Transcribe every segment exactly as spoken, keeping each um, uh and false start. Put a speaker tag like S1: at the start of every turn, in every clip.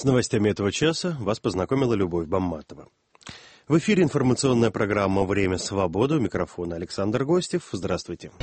S1: С новостями этого часа вас познакомила Любовь Бамматова. В эфире информационная программа «Время свободы». У микрофона Александр Гостев. Здравствуйте.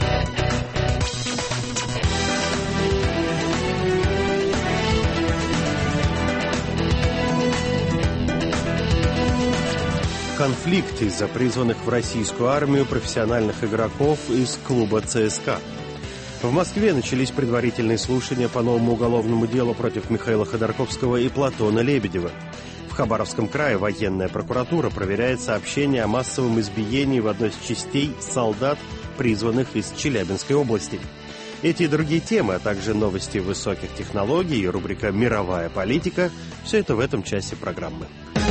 S1: Конфликт из-за призванных в российскую армию профессиональных игроков из клуба ЦСКА. В Москве начались предварительные слушания по новому уголовному делу против Михаила Ходорковского и Платона Лебедева. В Хабаровском крае военная прокуратура проверяет сообщения о массовом избиении в одной из частей солдат, призванных из Челябинской области. Эти и другие темы, а также новости высоких технологий и рубрика «Мировая политика» – все это в этом часе программы.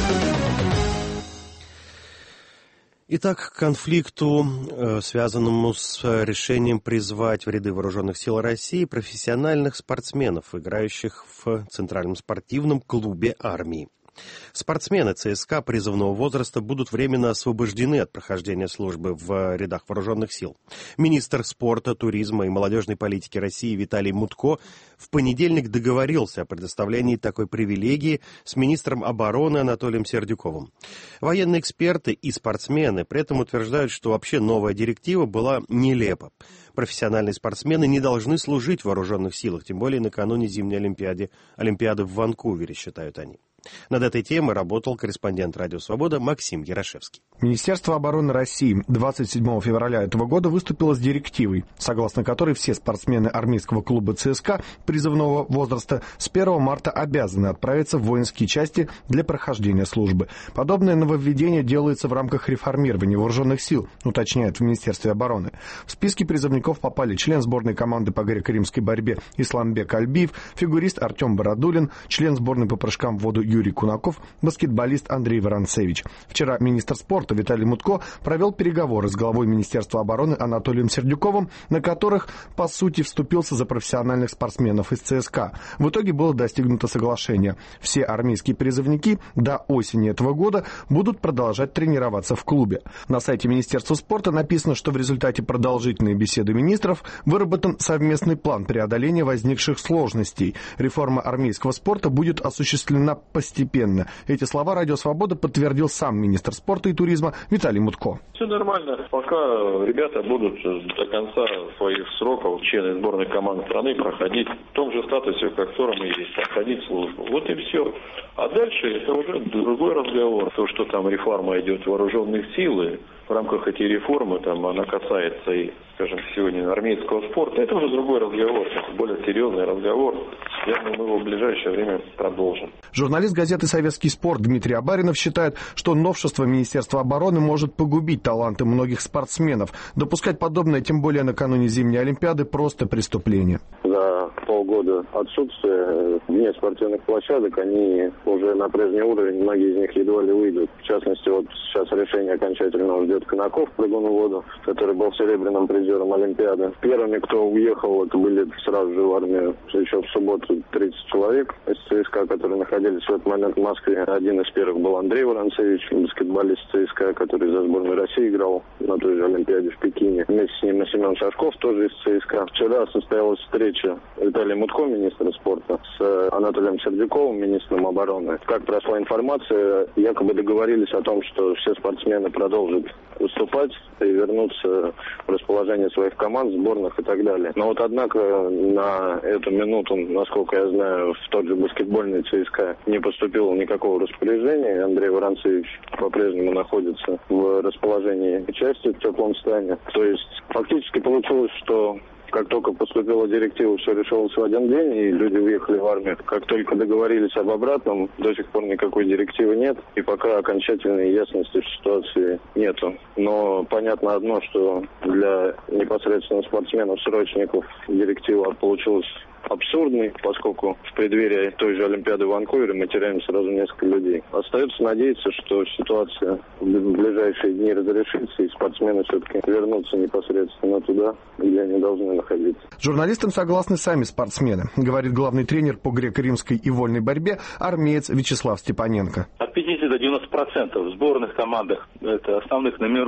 S1: Итак, к конфликту, связанному с решением призвать в ряды вооруженных сил России профессиональных спортсменов, играющих в Центральном спортивном клубе армии. Спортсмены ЦСКА призывного возраста будут временно освобождены от прохождения службы в рядах вооруженных сил. Министр спорта, туризма и молодежной политики России Виталий Мутко в понедельник договорился о предоставлении такой привилегии с министром обороны Анатолием Сердюковым. Военные эксперты и спортсмены при этом утверждают, что вообще новая директива была нелепа. Профессиональные спортсмены не должны служить в вооруженных силах, тем более накануне зимней Олимпиады, Олимпиады в Ванкувере, считают они. Над этой темой работал корреспондент «Радио Свобода» Максим Ярошевский.
S2: Министерство обороны России двадцать седьмого февраля этого года выступило с директивой, согласно которой все спортсмены армейского клуба ЦСКА призывного возраста с первого марта обязаны отправиться в воинские части для прохождения службы. Подобное нововведение делается в рамках реформирования вооруженных сил, уточняют в Министерстве обороны. В списке призывников попали член сборной команды по греко-римской борьбе Исламбек Альбиев, фигурист Артем Бородулин, член сборной по прыжкам в воду Юрий Кунаков, баскетболист Андрей Воронцевич. Вчера министр спорта Виталий Мутко провел переговоры с главой Министерства обороны Анатолием Сердюковым, на которых, по сути, вступился за профессиональных спортсменов из ЦСКА. В итоге было достигнуто соглашение. Все армейские призывники до осени этого года будут продолжать тренироваться в клубе. На сайте Министерства спорта написано, что в результате продолжительной беседы министров выработан совместный план преодоления возникших сложностей. Реформа армейского спорта будет осуществлена постепенно. Эти слова «Радио Свобода» подтвердил сам министр спорта и туризма Виталий Мутко.
S3: Все нормально. Пока ребята будут до конца своих сроков, члены сборной команды страны, проходить в том же статусе, в котором и есть, проходить службу. Вот и все. А дальше это уже другой разговор. То, что там реформа идет в вооруженных сил, и в рамках этой реформы там она касается и, скажем, сегодня армейского спорта, это уже другой разговор, это более серьезный разговор. Я думаю, мы его в ближайшее время продолжим.
S2: Журналист газеты «Советский спорт» Дмитрий Абаринов считает, что новшество Министерства обороны может погубить таланты многих спортсменов. Допускать подобное, тем более накануне зимней Олимпиады, просто преступление.
S4: За полгода отсутствия вне спортивных площадок они уже на прежний уровень, многие из них едва ли выйдут. В частности, вот сейчас решение окончательно ждет Конаков, прыгун в воду, который был серебряным призером Олимпиады. Первыми, кто уехал, это были сразу же в армию еще в субботу тридцать человек из ЦСКА, которые находились в этот момент в Москве. Один из первых был Андрей Воронцевич, баскетболист ЦСКА, который за сборную России играл на той же Олимпиаде в Пекине. Вместе с ним и Семен Шашков, тоже из ЦСКА. Вчера состоялась встреча Виталия Мутко, министра спорта, с Анатолием Сердюковым, министром обороны. Как прошла информация, якобы договорились о том, что все спортсмены продолжат выступать и вернуться в расположение своих команд, сборных и так далее. Но вот однако на эту минуту, насколько я знаю, в тот же баскетбольный ЦСКА не поступило никакого распоряжения. Андрей Воронцевич по-прежнему находится в расположении части в теплом стане. То есть фактически получилось, что как только поступила директива, все решилось в один день, и люди уехали в армию. Как только договорились об обратном, до сих пор никакой директивы нет, и пока окончательной ясности в ситуации нету. Но понятно одно, что для непосредственно спортсменов-срочников директива получилась абсурдный, поскольку в преддверии той же Олимпиады в Ванкувере мы теряем сразу несколько людей. Остается надеяться, что ситуация в ближайшие дни разрешится, и спортсмены все-таки вернутся непосредственно туда, где они должны находиться.
S2: Журналистам согласны сами спортсмены, говорит главный тренер по греко-римской и вольной борьбе армеец Вячеслав Степаненко.
S5: От пятидесяти до девяноста процентов в сборных командах, это основных номеров,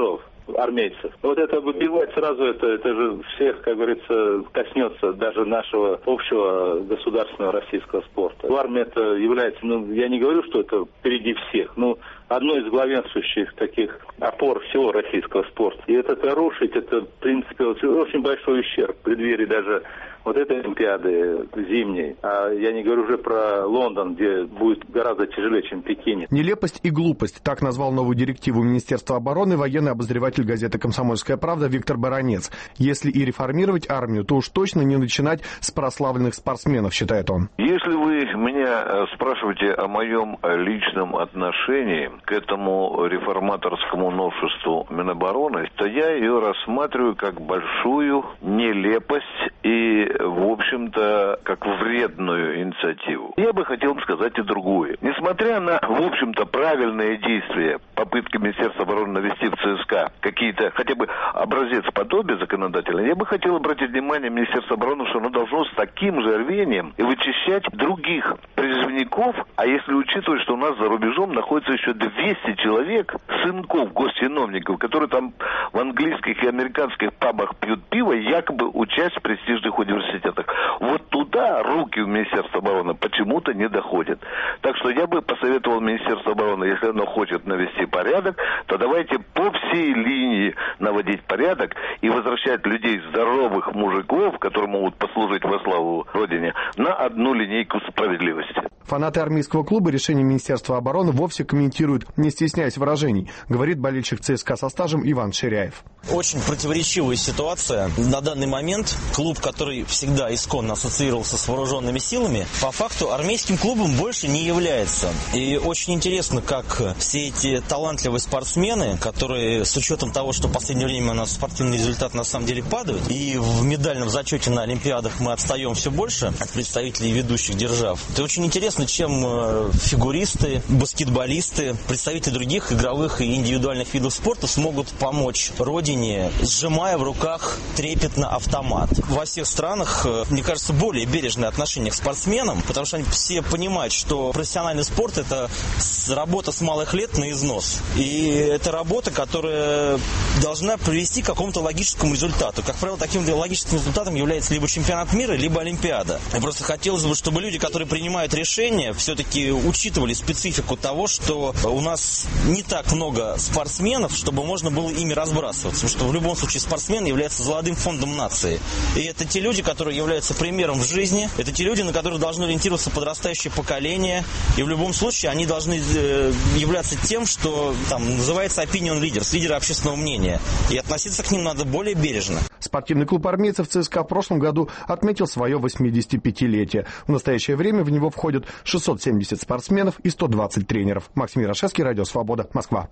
S5: армейцев. Вот это выбивать сразу, это, это же всех, как говорится, коснется даже нашего общего государственного российского спорта. Армия это является, ну, я не говорю, что это впереди всех, но одной из главенствующих таких опор всего российского спорта. И это рушить, это, в принципе, очень большой ущерб в преддверии даже вот этой Олимпиады зимней. А я не говорю уже про Лондон, где будет гораздо тяжелее, чем в Пекине.
S2: Нелепость и глупость. Так назвал новую директиву Министерства обороны военный обозреватель газеты «Комсомольская правда» Виктор Баранец. Если и реформировать армию, то уж точно не начинать с прославленных спортсменов, считает он.
S6: Если вы меня спрашиваете о моем личном отношении к этому реформаторскому новшеству Минобороны, то я ее рассматриваю как большую нелепость и, в общем-то, как вредную инициативу. Я бы хотел сказать и другое. Несмотря на, в общем-то, правильные действия, попытки Министерства обороны навести в ЦСКА какие-то, хотя бы образец подобия законодательного, я бы хотел обратить внимание Министерства обороны, что оно должно с таким же рвением и вычищать других призывников, а если учитывать, что у нас за рубежом находится еще двести человек, сынков госчиновников, которые там в английских и американских пабах пьют пиво, якобы учась в престижных университетах. Вот туда руки в Министерства обороны почему-то не доходят. Так что я бы посоветовал Министерству обороны, если оно хочет навести порядок, то давайте по всей линии наводить порядок и возвращать людей, здоровых мужиков, которые могут послужить во славу Родине, на одну линейку справедливости.
S2: Фанаты армейского клуба решение Министерства обороны вовсе комментируют, не стесняясь выражений, говорит болельщик ЦСКА со стажем Иван Ширяев.
S7: Очень противоречивая ситуация. На данный момент клуб, который всегда исконно ассоциировался с вооруженными силами, по факту армейским клубом больше не является. И очень интересно, как все эти талантливые спортсмены, которые с учетом того, что в последнее время у нас спортивный результат на самом деле падает, и в медальном зачете на Олимпиадах мы отстаем все больше от представителей ведущих держав. Это очень интересно, чем фигуристы, баскетболисты, представители других игровых и индивидуальных видов спорта смогут помочь родине, сжимая в руках трепетно автомат. Во всех странах, мне кажется, более бережное отношение к спортсменам, потому что они все понимают, что профессиональный спорт – это работа с малых лет на износ. И это работа, которая должна привести к какому-то логическому результату. Как правило, таким логическим результатом является либо чемпионат мира, либо Олимпиада. И просто хотелось бы, чтобы люди, которые принимают решения, все-таки учитывали специфику того, что у нас не так много спортсменов, чтобы можно было ими разбрасываться. Потому что в любом случае спортсмен является золотым фондом нации. И это те люди, которые являются примером в жизни. Это те люди, на которых должно ориентироваться подрастающее поколение. И в любом случае они должны являться тем, что там называется opinion leaders, лидеры общественного мнения. И относиться к ним надо более бережно.
S2: Спортивный клуб армейцев ЦСКА в прошлом году отметил свое восьмидесятипятилетие. В настоящее время в него входят шестьсот семьдесят спортсменов и сто двадцать тренеров. Максим Ярошевский, Радио Свобода, Москва.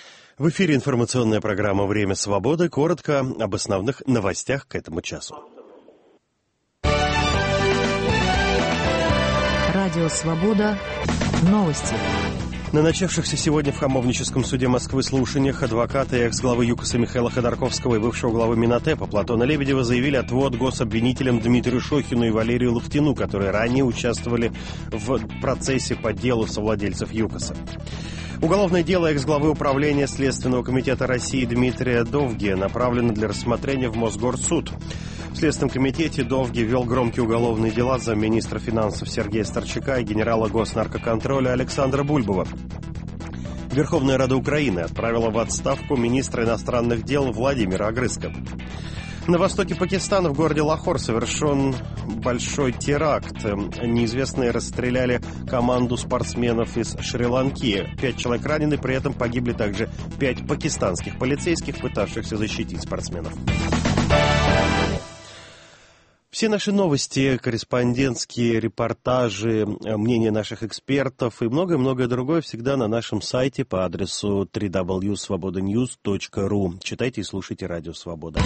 S1: В эфире информационная программа «Время свободы». Коротко об основных новостях к этому часу.
S8: Радио Свобода. Новости.
S1: На начавшихся сегодня в Хамовническом суде Москвы слушаниях адвокаты экс-главы ЮКОСа Михаила Ходорковского и бывшего главы Минотепа Платона Лебедева заявили отвод гособвинителям Дмитрию Шохину и Валерию Лохтину, которые ранее участвовали в процессе по делу совладельцев ЮКОСа. Уголовное дело экс-главы управления Следственного комитета России Дмитрия Довги направлено для рассмотрения в Мосгорсуд. В Следственном комитете Довги вел громкие уголовные дела за министра финансов Сергея Старчака и генерала госнаркоконтроля Александра Бульбова. Верховная Рада Украины отправила в отставку министра иностранных дел Владимира Огрызка. На востоке Пакистана в городе Лахор совершен большой теракт. Неизвестные расстреляли команду спортсменов из Шри-Ланки. Пять человек ранены, при этом погибли также пять пакистанских полицейских, пытавшихся защитить спортсменов. Все наши новости, корреспондентские репортажи, мнения наших экспертов и многое-многое другое всегда на нашем сайте по адресу дабл ю дабл ю дабл ю точка свобода ньюс точка ру. Читайте и слушайте Радио Свобода.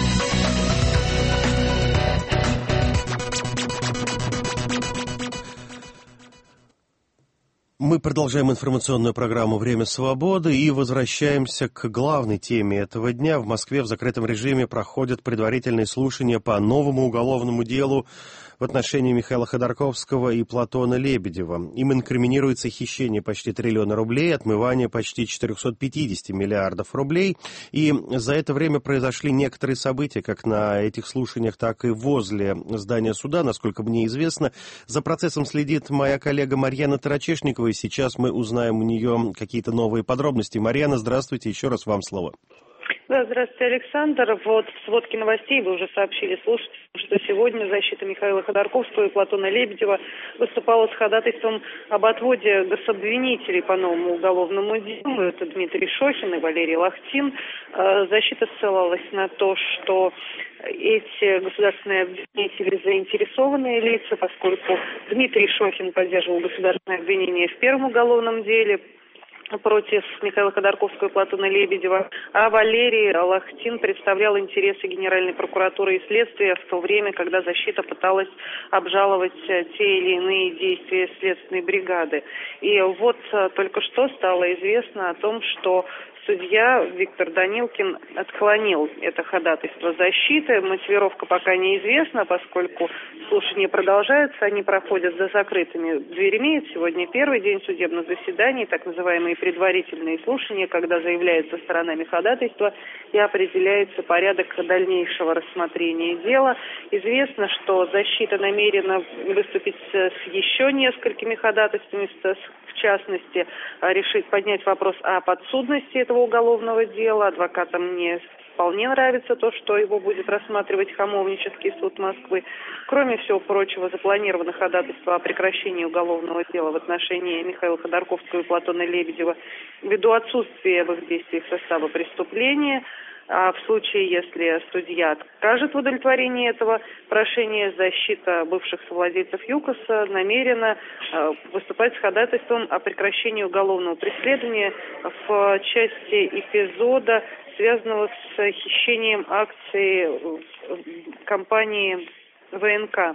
S1: Мы продолжаем информационную программу «Время свободы» и возвращаемся к главной теме этого дня. В Москве в закрытом режиме проходят предварительные слушания по новому уголовному делу в отношении Михаила Ходорковского и Платона Лебедева. Им инкриминируется хищение почти триллиона рублей, отмывание почти четыреста пятьдесят миллиардов рублей. И за это время произошли некоторые события, как на этих слушаниях, так и возле здания суда, насколько мне известно. За процессом следит моя коллега Марьяна Тарачешникова, и сейчас мы узнаем у нее какие-то новые подробности. Марьяна, здравствуйте, еще раз вам слово.
S9: Да, здравствуйте, Александр. Вот в сводке новостей вы уже сообщили слушателям, что сегодня защита Михаила Ходорковского и Платона Лебедева выступала с ходатайством об отводе гособвинителей по новому уголовному делу. Это Дмитрий Шохин и Валерий Лахтин. Защита ссылалась на то, что эти государственные обвинители заинтересованные лица, поскольку Дмитрий Шохин поддерживал государственное обвинение в первом уголовном деле против Михаила Ходорковского и Платона Лебедева, а Валерий Лахтин представлял интересы Генеральной прокуратуры и следствия в то время, когда защита пыталась обжаловать те или иные действия следственной бригады. И вот только что стало известно о том, что судья Виктор Данилкин отклонил это ходатайство защиты. Мотивировка пока неизвестна, поскольку слушания продолжаются, они проходят за закрытыми дверями. Сегодня первый день судебных заседаний, так называемые предварительные слушания, когда заявляется сторонами ходатайства и определяется порядок дальнейшего рассмотрения дела. Известно, что защита намерена выступить с еще несколькими ходатайствами, в частности, решить поднять вопрос о подсудности этого уголовного дела. Адвокатам не вполне нравится то, что его будет рассматривать Хамовнический суд Москвы. Кроме всего прочего, запланировано ходатайство о прекращении уголовного дела в отношении Михаила Ходорковского и Платона Лебедева ввиду отсутствия в их действиях состава преступления. А в случае, если судья откажет в удовлетворении этого прошения, защита бывших совладельцев ЮКОСа намерена выступать с ходатайством о прекращении уголовного преследования в части эпизода, связанного с хищением акций компании ВНК.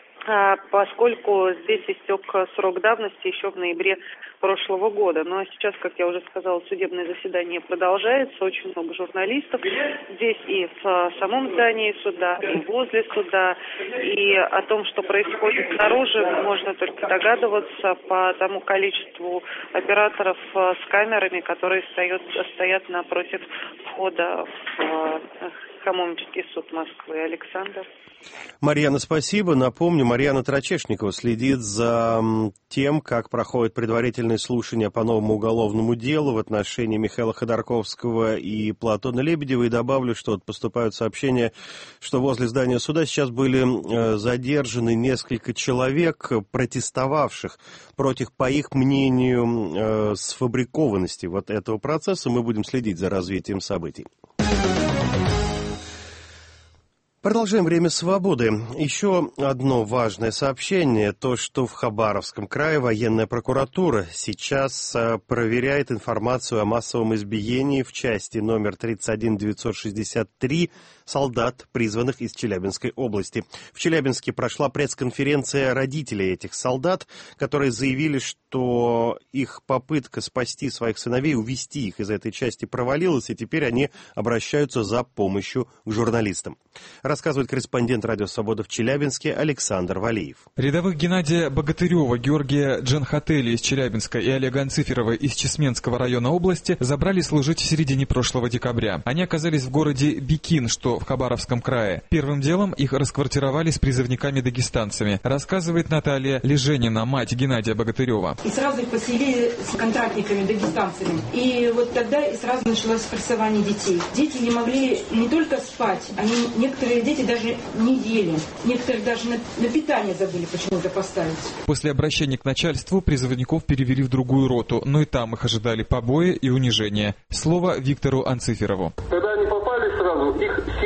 S9: Поскольку здесь истек срок давности еще в ноябре прошлого года. Ну а сейчас, как я уже сказала, судебное заседание продолжается. Очень много журналистов здесь и в самом здании суда, и возле суда. И о том, что происходит снаружи, можно только догадываться по тому количеству операторов с камерами, которые стоят, стоят напротив входа в Хамовнический суд Москвы. Александр.
S1: Марьяна, спасибо. Напомню, Марьяна Тарачешникова следит за тем, как проходят предварительные слушания по новому уголовному делу в отношении Михаила Ходорковского и Платона Лебедева. И добавлю, что вот поступают сообщения, что возле здания суда сейчас были задержаны несколько человек, протестовавших против, по их мнению, сфабрикованности вот этого процесса. Мы будем следить за развитием событий. Продолжаем «Время свободы». Еще одно важное сообщение. То, что в Хабаровском крае военная прокуратура сейчас проверяет информацию о массовом избиении в части номер тридцать один девятьсот шестьдесят три солдат, призванных из Челябинской области. В Челябинске прошла пресс-конференция родителей этих солдат, которые заявили, что их попытка спасти своих сыновей, увести их из этой части провалилась, и теперь они обращаются за помощью к журналистам. Рассказывает корреспондент «Радио Свобода» в Челябинске Александр Валеев.
S10: Рядовых Геннадия Богатырева, Георгия Джанхатели из Челябинска и Олега Анциферова из Чесменского района области забрали служить в середине прошлого декабря. Они оказались в городе Бикин, что в Хабаровском крае. Первым делом их расквартировали с призывниками-дагестанцами, рассказывает Наталья Леженина, мать Геннадия Богатырева.
S11: И сразу их поселили с контрактниками-дагестанцами. И вот тогда и сразу началось прессование детей. Дети не могли не только спать, они, некоторые дети даже не ели. Некоторые даже на, на питание забыли почему-то поставить.
S10: После обращения к начальству призывников перевели в другую роту, но и там их ожидали побои и унижения. Слово Виктору Анциферову.
S12: Когда они попали сразу, их сильно избили.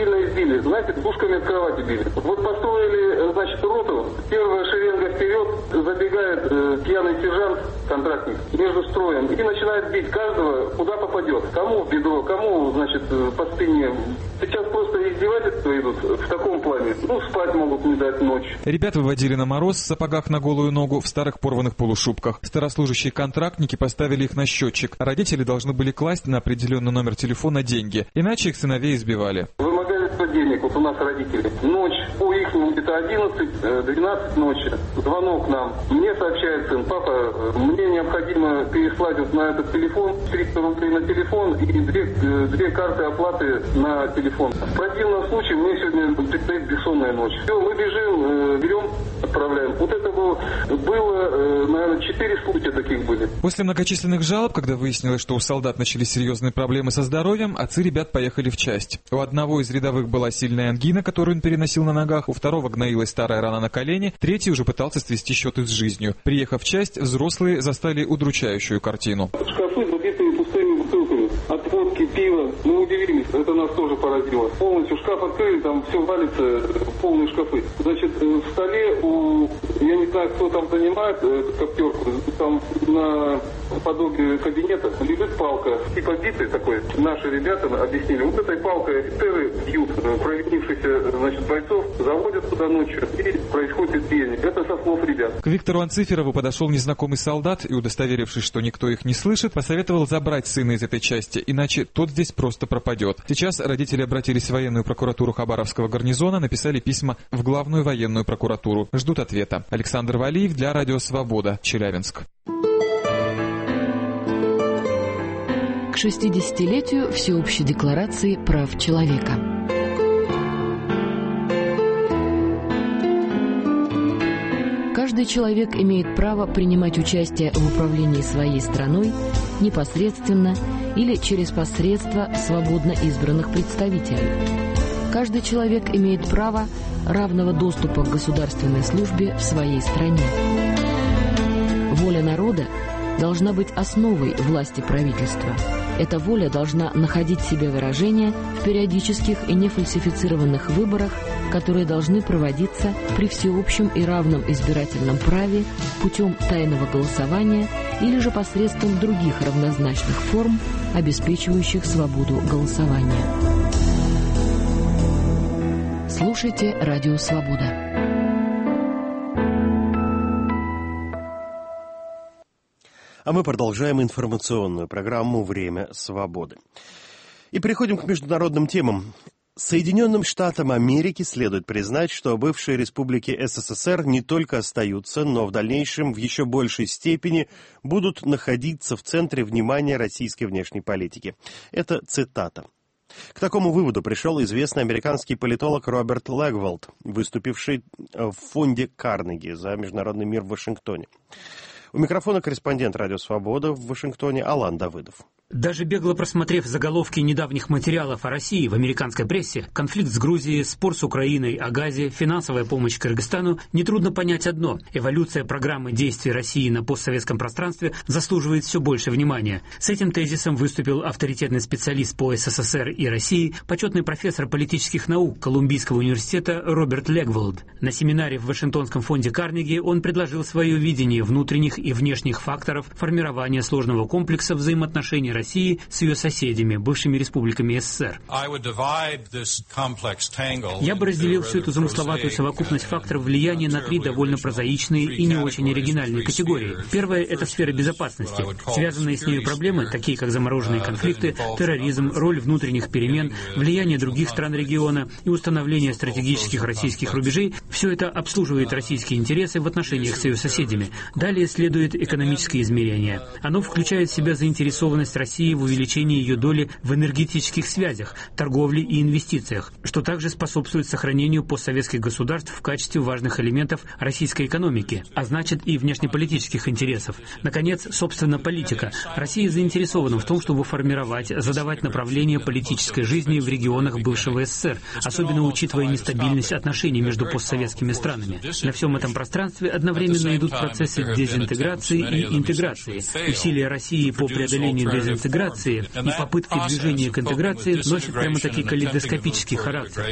S12: били? Знаете, пушками от кровати били. Вот построили, значит, роту, первая шеренга вперед, забегает э, пьяный сержант, контрактник, между строем, и начинает бить каждого, куда попадет. Кому в бедро, кому, значит, по спине. Сейчас просто издевательства идут в таком плане. Ну, спать могут не дать ночь.
S10: Ребят выводили на мороз в сапогах на голую ногу, в старых порванных полушубках. Старослужащие контрактники поставили их на счетчик. Родители должны были класть на определенный номер телефона деньги, иначе их сыновей избивали.
S12: Вымогательство денег, вот у нас родители. Ночь, по ихнему где-то одиннадцать-двенадцать ночи, звонок нам. Мне сообщает сын: папа, мне необходимо переслать вот на этот телефон триста рублей на телефон и две, две карты оплаты на телефон. В противном случае мне сегодня предстоит бессонная ночь. Все, мы бежим, берем, отправляем. Вот это было, было наверное, четыре случая таких были.
S10: После многочисленных жалоб, когда выяснилось, что у солдат начались серьезные проблемы со здоровьем, отцы ребят поехали в часть. У одного из рядовых была сильная ангина, которую он переносил на ногах, у второго гноилась старая рана на колене, третий уже пытался свести счеты с жизнью. Приехав в часть, взрослые застали удручающую картину.
S12: Шкафы забитые пустыми бутылками от водки, пива. Мы удивились, это нас тоже поразило. Полностью шкаф открыли, там все валится, полные шкафы. Значит, в столе у, я не знаю, кто там занимает эту коптерку, там на подобие кабинета лежит палка, типа биты такой. Наши ребята объяснили, вот этой палкой офицеры бьют провинившихся, значит, бойцов, заводят туда ночью, и происходит избиение. Это со слов ребят.
S10: К Виктору Анциферову подошел незнакомый солдат и, удостоверившись, что никто их не слышит, посоветовал забрать сына из этой части, иначе тот здесь просто пропадет. Сейчас родители обратились в военную прокуратуру Хабаровского гарнизона, написали письма в главную военную прокуратуру. Ждут ответа. Александр Валиев для Радио Свобода, Челябинск.
S8: К шестидесятилетию Всеобщей декларации прав человека. Каждый человек имеет право принимать участие в управлении своей страной непосредственно или через посредство свободно избранных представителей. Каждый человек имеет право равного доступа к государственной службе в своей стране. Воля народа должна быть основой власти правительства. Эта воля должна находить себе выражение в периодических и нефальсифицированных выборах, которые должны проводиться при всеобщем и равном избирательном праве путем тайного голосования или же посредством других равнозначных форм, обеспечивающих свободу голосования. Слушайте Радио Свобода.
S1: А мы продолжаем информационную программу «Время свободы». И переходим к международным темам. Соединенным Штатам Америки следует признать, что бывшие республики СССР не только остаются, но в дальнейшем в еще большей степени будут находиться в центре внимания российской внешней политики. Это цитата. К такому выводу пришел известный американский политолог Роберт Легволд, выступивший в фонде Карнеги за международный мир в Вашингтоне. У микрофона корреспондент «Радио Свобода» в Вашингтоне Алан Давыдов.
S13: Даже бегло просмотрев заголовки недавних материалов о России в американской прессе, конфликт с Грузией, спор с Украиной о газе, финансовая помощь Кыргызстану, нетрудно понять одно – эволюция программы действий России на постсоветском пространстве заслуживает все больше внимания. С этим тезисом выступил авторитетный специалист по СССР и России, почетный профессор политических наук Колумбийского университета Роберт Легволд. На семинаре в Вашингтонском фонде Карнеги он предложил свое видение внутренних и внешних факторов формирования сложного комплекса взаимоотношений России с ее соседями, бывшими республиками СССР. Я бы разделил всю эту замысловатую совокупность факторов влияния на три довольно прозаичные и не очень оригинальные категории. Первая – это сфера безопасности. Связанные с ней проблемы, такие как замороженные конфликты, терроризм, роль внутренних перемен, влияние других стран региона и установление стратегических российских рубежей – все это обслуживает российские интересы в отношениях с ее соседями. Далее следует экономическое измерение. Оно включает в себя заинтересованность России России в увеличении ее доли в энергетических связях, торговле и инвестициях, что также способствует сохранению постсоветских государств в качестве важных элементов российской экономики, а значит и внешнеполитических интересов. Наконец, собственно, политика. Россия заинтересована в том, чтобы формировать, задавать направление политической жизни в регионах бывшего СССР, особенно учитывая нестабильность отношений между постсоветскими странами. На всем этом пространстве одновременно идут процессы дезинтеграции и интеграции. Усилия России по преодолению дезинтеграции интеграции, и попытки движения к интеграции носят прямо-таки калейдоскопический характер.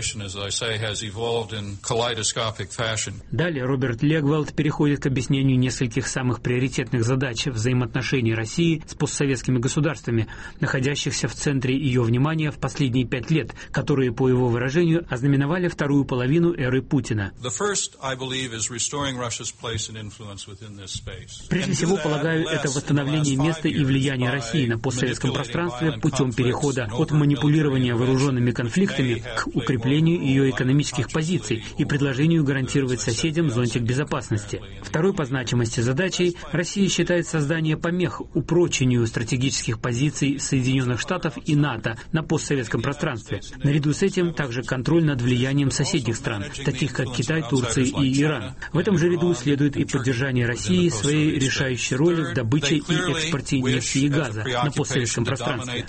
S13: Далее Роберт Легвалд переходит к объяснению нескольких самых приоритетных задач взаимоотношений России с постсоветскими государствами, находящихся в центре ее внимания в последние пять лет, которые, по его выражению, ознаменовали вторую половину эры Путина. Прежде всего, полагаю, это восстановление места и влияния России на постсоветском пространстве путем перехода от манипулирования вооруженными конфликтами к укреплению ее экономических позиций и предложению гарантировать соседям зонтик безопасности. Второй по значимости задачей Россия считает создание помех упрочению стратегических позиций Соединенных Штатов и НАТО на постсоветском пространстве. Наряду с этим также контроль над влиянием соседних стран, таких как Китай, Турция и Иран. В этом же ряду следует и поддержание России своей решающей роли в добыче и экспорте нефти и газа на постсоветском пространстве.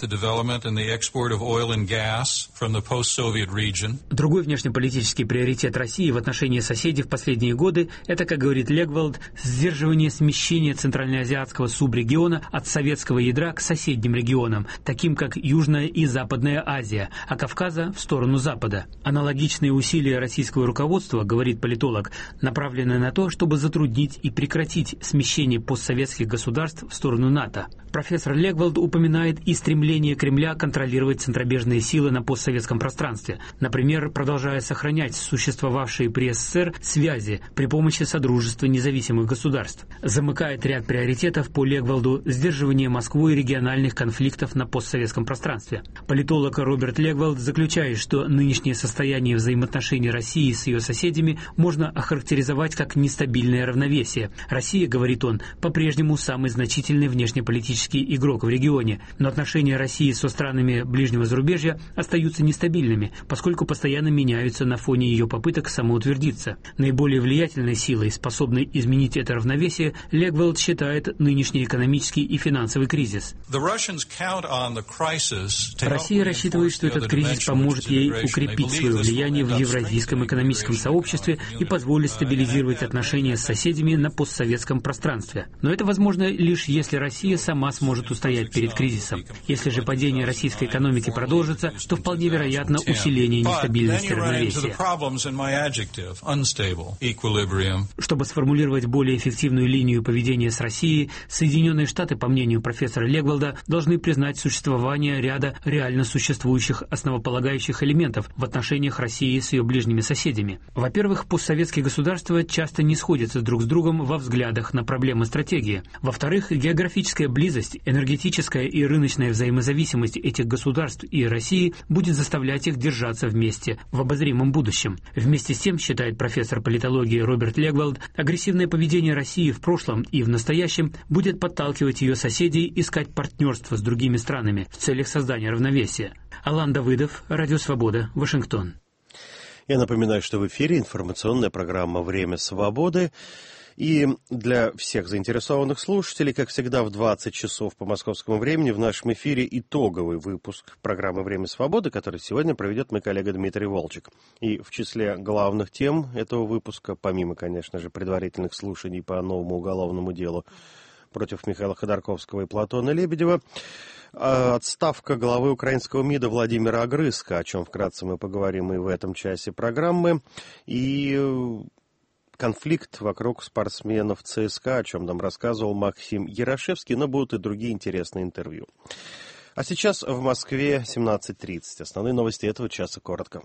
S13: Другой внешнеполитический приоритет России в отношении соседей в последние годы – это, как говорит Легвалд, сдерживание смещения центральноазиатского субрегиона от советского ядра к соседним регионам, таким как Южная и Западная Азия, а Кавказа в сторону Запада. Аналогичные усилия российского руководства, говорит политолог, направлены на то, чтобы затруднить и прекратить смещение постсоветских государств в сторону НАТО. Профессор Легвалд упоминает и стремление Кремля контролировать центробежные силы на постсоветском пространстве, например, продолжая сохранять существовавшие при СССР связи при помощи Содружества независимых государств. Замыкает ряд приоритетов по Легвалду сдерживание Москвой региональных конфликтов на постсоветском пространстве. Политолог Роберт Легвалд заключает, что нынешнее состояние взаимоотношений России с ее соседями можно охарактеризовать как нестабильное равновесие. Россия, говорит он, по-прежнему самый значительный внешнеполитический игрок в регионе, но отношения России со странами ближнего зарубежья остаются нестабильными, поскольку постоянно меняются на фоне ее попыток самоутвердиться. Наиболее влиятельной силой, способной изменить это равновесие, Легвалд считает нынешний экономический и финансовый кризис. Россия рассчитывает, что этот кризис поможет ей укрепить свое влияние в евразийском экономическом сообществе и позволит стабилизировать отношения с соседями на постсоветском пространстве. Но это возможно лишь если Россия сама сможет устоять перед кризисом. Если же падение российской экономики продолжится, то вполне вероятно усиление нестабильности равновесия. Чтобы сформулировать более эффективную линию поведения с Россией, Соединенные Штаты, по мнению профессора Легвалда, должны признать существование ряда реально существующих основополагающих элементов в отношениях России с ее ближними соседями. Во-первых, постсоветские государства часто не сходятся друг с другом во взглядах на проблемы стратегии. Во-вторых, географическая близость, энергетическая и рыночная взаимозависимость этих государств и России будет заставлять их держаться вместе в обозримом будущем. Вместе с тем, считает профессор политологии Роберт Легвалд, агрессивное поведение России в прошлом и в настоящем будет подталкивать ее соседей искать партнерство с другими странами в целях создания равновесия. Алан Давыдов, Радио Свобода, Вашингтон.
S1: Я напоминаю, что в эфире информационная программа «Время свободы». И для всех заинтересованных слушателей, как всегда, в двадцать часов по московскому времени в нашем эфире итоговый выпуск программы «Время свободы», который сегодня проведет мой коллега Дмитрий Волчек. И в числе главных тем этого выпуска, помимо, конечно же, предварительных слушаний по новому уголовному делу против Михаила Ходорковского и Платона Лебедева, отставка главы украинского МИДа Владимира Огрызка, о чем вкратце мы поговорим и в этом часе программы, и конфликт вокруг спортсменов ЦСКА, о чем нам рассказывал Максим Ярошевский, но будут и другие интересные интервью. А сейчас в Москве семнадцать тридцать. Основные новости этого часа коротко.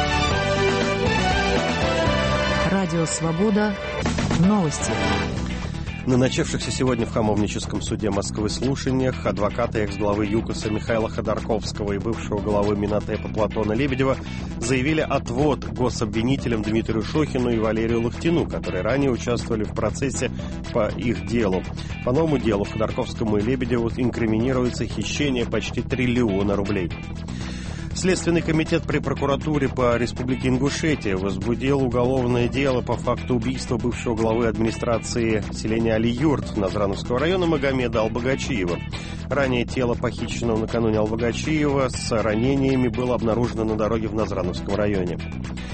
S8: Радио «Свобода». Новости.
S1: На начавшихся сегодня в Хамовническом суде Москвы слушаниях адвоката экс-главы ЮКОСа Михаила Ходорковского и бывшего главы Минотепа Платона Лебедева заявили отвод гособвинителям Дмитрию Шохину и Валерию Лахтину, которые ранее участвовали в процессе по их делу. По новому делу Ходорковскому и Лебедеву инкриминируется хищение почти триллиона рублей. Следственный комитет при прокуратуре по Республике Ингушетия возбудил уголовное дело по факту убийства бывшего главы администрации селения Али-Юрт Назрановского района Магомеда Албагачиева. Ранее тело похищенного накануне Албагачиева с ранениями было обнаружено на дороге в Назрановском районе.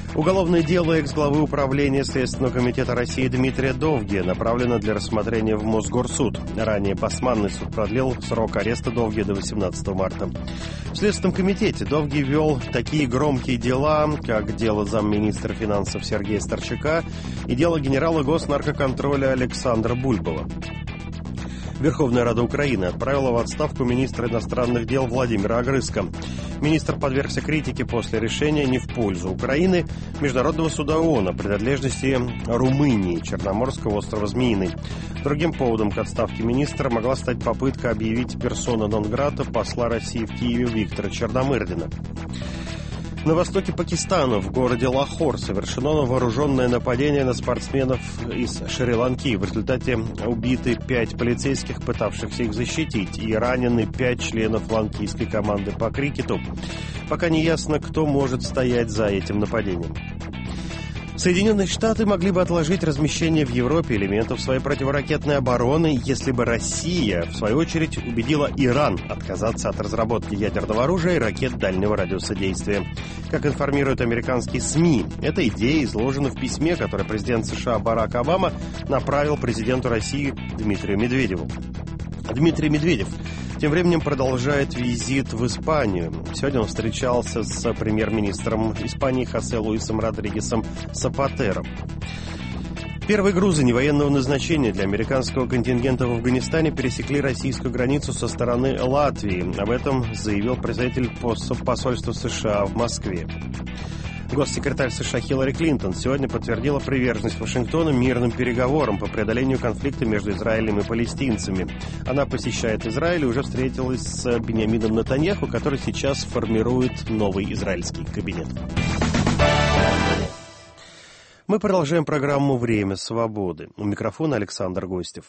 S1: Уголовное дело экс-главы управления Следственного комитета России Дмитрия Довги направлено для рассмотрения в Мосгорсуд. Ранее Басманный суд продлил срок ареста Довги до восемнадцатого марта. В Следственном комитете Довги вел такие громкие дела, как дело замминистра финансов Сергея Старчака и дело генерала госнаркоконтроля Александра Бульбова. Верховная Рада Украины отправила в отставку министра иностранных дел Владимира Огрызка. Министр подвергся критике после решения не в пользу Украины Международного суда ООН о принадлежности Румынии Черноморского острова Змеиный. Другим поводом к отставке министра могла стать попытка объявить персона нон-грата посла России в Киеве Виктора Черномырдина. На востоке Пакистана, в городе Лахор, совершено вооруженное нападение на спортсменов из Шри-Ланки. В результате убиты пять полицейских, пытавшихся их защитить, и ранены пять членов ланкийской команды по крикету. Пока не ясно, кто может стоять за этим нападением. Соединенные Штаты могли бы отложить размещение в Европе элементов своей противоракетной обороны, если бы Россия, в свою очередь, убедила Иран отказаться от разработки ядерного оружия и ракет дальнего радиуса действия. Как информируют американские СМИ, эта идея изложена в письме, которое президент США Барак Обама направил президенту России Дмитрию Медведеву. Дмитрий Медведев тем временем продолжает визит в Испанию. Сегодня он встречался с премьер-министром Испании Хосе Луисом Родригесом Сапатеро. Первые грузы невоенного назначения для американского контингента в Афганистане пересекли российскую границу со стороны Латвии. Об этом заявил представитель посольства США в Москве. Госсекретарь США Хиллари Клинтон сегодня подтвердила приверженность Вашингтона мирным переговорам по преодолению конфликта между Израилем и палестинцами. Она посещает Израиль и уже встретилась с Биньямином Нетаньяху, который сейчас формирует новый израильский кабинет. Мы продолжаем программу «Время свободы». У микрофона Александр Гостев.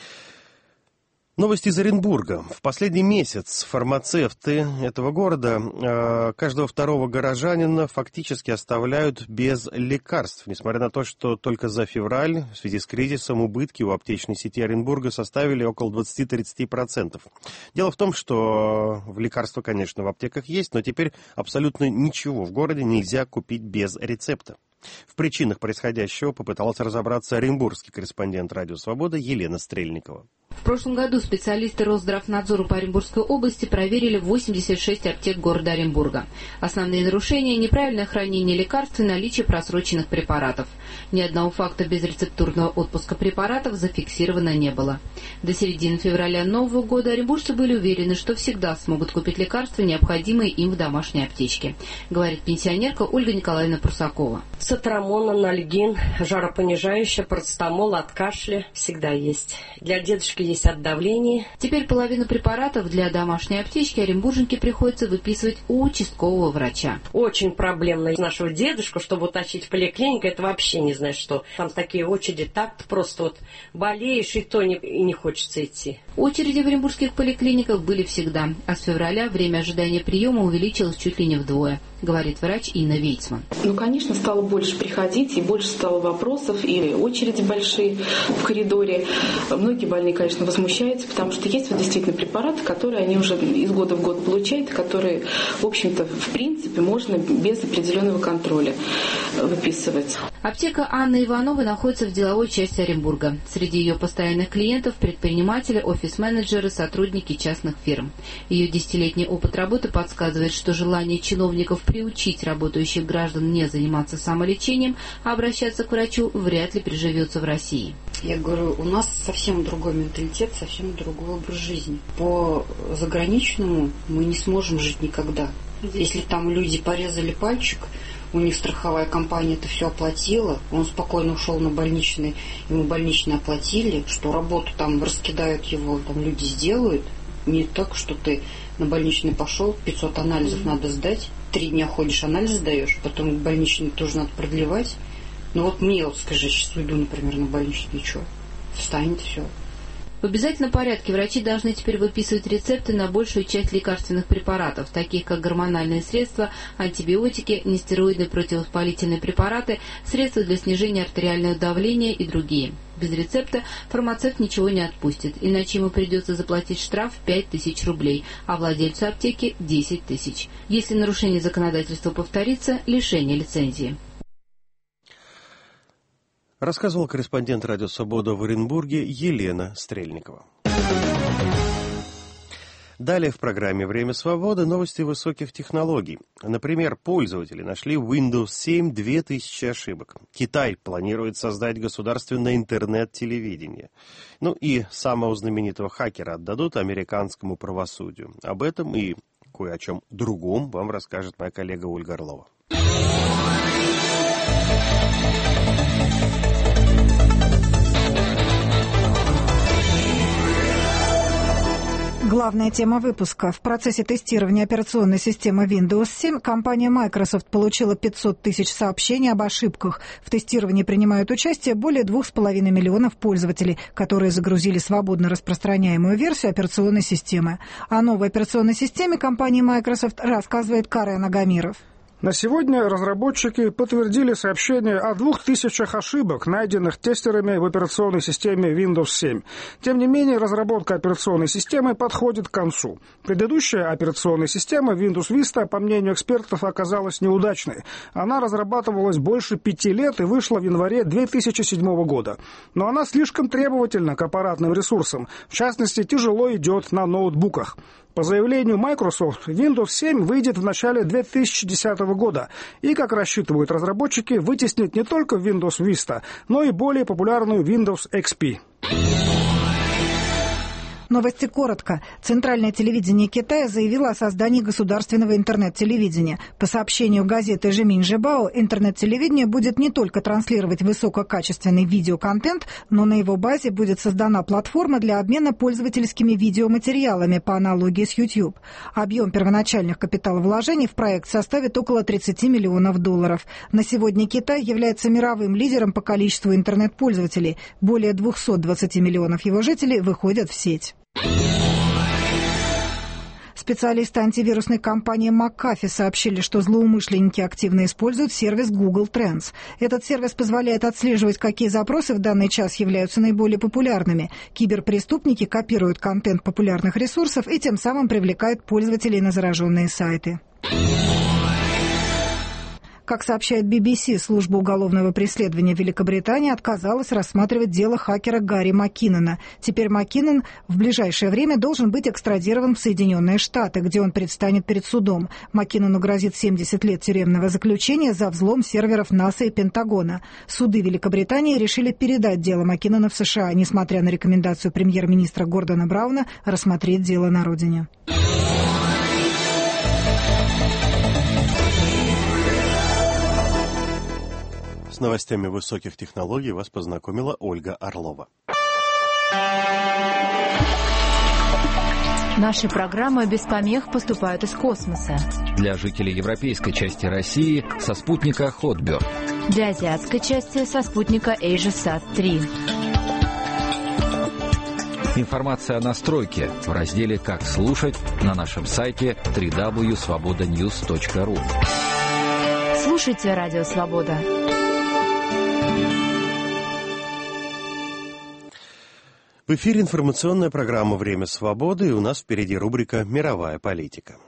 S1: Новости из Оренбурга. В последний месяц фармацевты этого города э, каждого второго горожанина фактически оставляют без лекарств, несмотря на то, что только за февраль в связи с кризисом убытки у аптечной сети Оренбурга составили около двадцать-тридцать процентов. Дело в том, что лекарства, конечно, в аптеках есть, но теперь абсолютно ничего в городе нельзя купить без рецепта. В причинах происходящего попытался разобраться оренбургский корреспондент «Радио Свобода» Елена Стрельникова.
S14: В прошлом году специалисты Росздравнадзора по Оренбургской области проверили восемьдесят шесть аптек города Оренбурга. Основные нарушения – неправильное хранение лекарств и наличие просроченных препаратов. Ни одного факта безрецептурного отпуска препаратов зафиксировано не было. До середины февраля нового года оренбуржцы были уверены, что всегда смогут купить лекарства, необходимые им в домашней аптечке, говорит пенсионерка Ольга Николаевна Прусакова.
S15: Цитрамон, анальгин, жаропонижающее, парацетамол от кашля всегда есть. Для дедушки есть от давления.
S14: Теперь половину препаратов для домашней аптечки оренбурженке приходится выписывать у участкового врача.
S15: Очень проблемно нашего дедушку, чтобы утащить в поликлинику, это вообще не знаю что. Там такие очереди, так просто вот болеешь, и то не, и не хочется идти.
S14: Очереди в оренбургских поликлиниках были всегда, а с февраля время ожидания приема увеличилось чуть ли не вдвое, говорит врач Инна Вейцман.
S16: Ну, конечно, стало больше приходить, и больше стало вопросов, и очереди большие в коридоре. Многие больные, конечно, возмущаются, потому что есть вот действительно препараты, которые они уже из года в год получают, которые, в общем-то, в принципе, можно без определенного контроля выписывать.
S14: Аптека Анны Ивановой находится в деловой части Оренбурга. Среди ее постоянных клиентов – предприниматели, офис-менеджеры, сотрудники частных фирм. Ее десятилетний опыт работы подсказывает, что желание чиновников приучить работающих граждан не заниматься самолечением, а обращаться к врачу вряд ли приживется в России.
S17: Я говорю, у нас совсем другой менталитет, совсем другой образ жизни. По заграничному мы не сможем жить никогда. Если там люди порезали пальчик, у них страховая компания это все оплатила, он спокойно ушел на больничный, ему больничный оплатили, что работу там раскидают его, там люди сделают. Не так, что ты на больничный пошел, пятьсот анализов mm-hmm. надо сдать, три дня ходишь, анализ сдаешь, потом больничный тоже надо продлевать. Ну вот мне, вот скажи, сейчас уйду, например, на больничный, и что? Встанет все.
S14: В обязательном порядке врачи должны теперь выписывать рецепты на большую часть лекарственных препаратов, таких как гормональные средства, антибиотики, нестероидные противовоспалительные препараты, средства для снижения артериального давления и другие. Без рецепта фармацевт ничего не отпустит, иначе ему придется заплатить штраф пять тысяч рублей, а владельцу аптеки десять тысяч. Если нарушение законодательства повторится, лишение лицензии.
S1: Рассказывал корреспондент «Радио Свобода» в Оренбурге Елена Стрельникова. Далее в программе «Время свободы» новости высоких технологий. Например, пользователи нашли в Windows семь две тысячи ошибок. Китай планирует создать государственное интернет-телевидение. Ну и самого знаменитого хакера отдадут американскому правосудию. Об этом и кое о чем другом вам расскажет моя коллега Ольга Орлова.
S18: Главная тема выпуска. В процессе тестирования операционной системы Windows семь компания Microsoft получила пятьсот тысяч сообщений об ошибках. В тестировании принимают участие более двух с половиной миллионов пользователей, которые загрузили свободно распространяемую версию операционной системы. О новой операционной системе компании Microsoft рассказывает Карен Агамиров.
S19: На сегодня разработчики подтвердили сообщение о двух тысячах ошибок, найденных тестерами в операционной системе Windows семь. Тем не менее, разработка операционной системы подходит к концу. Предыдущая операционная система Windows Vista, по мнению экспертов, оказалась неудачной. Она разрабатывалась больше пяти лет и вышла в январе две тысячи седьмого года. Но она слишком требовательна к аппаратным ресурсам. В частности, тяжело идет на ноутбуках. По заявлению Microsoft, Windows семь выйдет в начале две тысячи десятого года и, как рассчитывают разработчики, вытеснит не только Windows Vista, но и более популярную Windows икс пи.
S18: Новости коротко. Центральное телевидение Китая заявило о создании государственного интернет-телевидения. По сообщению газеты «Жиминь Жибао», интернет-телевидение будет не только транслировать высококачественный видеоконтент, но на его базе будет создана платформа для обмена пользовательскими видеоматериалами по аналогии с YouTube. Объем первоначальных капиталовложений в проект составит около тридцать миллионов долларов. На сегодня Китай является мировым лидером по количеству интернет-пользователей. Более двухсот двадцати миллионов его жителей выходят в сеть. Специалисты антивирусной компании McAfee сообщили, что злоумышленники активно используют сервис Google Trends. Этот сервис позволяет отслеживать, какие запросы в данный час являются наиболее популярными. Киберпреступники копируют контент популярных ресурсов и тем самым привлекают пользователей на зараженные сайты. Как сообщает би би си, служба уголовного преследования Великобритании отказалась рассматривать дело хакера Гарри Маккинона. Теперь Маккинон в ближайшее время должен быть экстрадирован в Соединенные Штаты, где он предстанет перед судом. Маккинону грозит семьдесят лет тюремного заключения за взлом серверов НАСА и Пентагона. Суды Великобритании решили передать дело Маккинона в США, несмотря на рекомендацию премьер-министра Гордона Брауна рассмотреть дело на родине.
S1: С новостями высоких технологий вас познакомила Ольга Орлова.
S20: Наши программы без помех поступают из космоса.
S21: Для жителей европейской части России со спутника Hotbird.
S20: Для азиатской части со спутника AsiaSat три.
S21: Информация о настройке в разделе «Как слушать» на нашем сайте дабл ю дабл ю дабл ю точка свобода ньюс точка ру.
S20: Слушайте Радио Свобода.
S1: В эфире информационная программа «Время свободы», и у нас впереди рубрика «Мировая политика».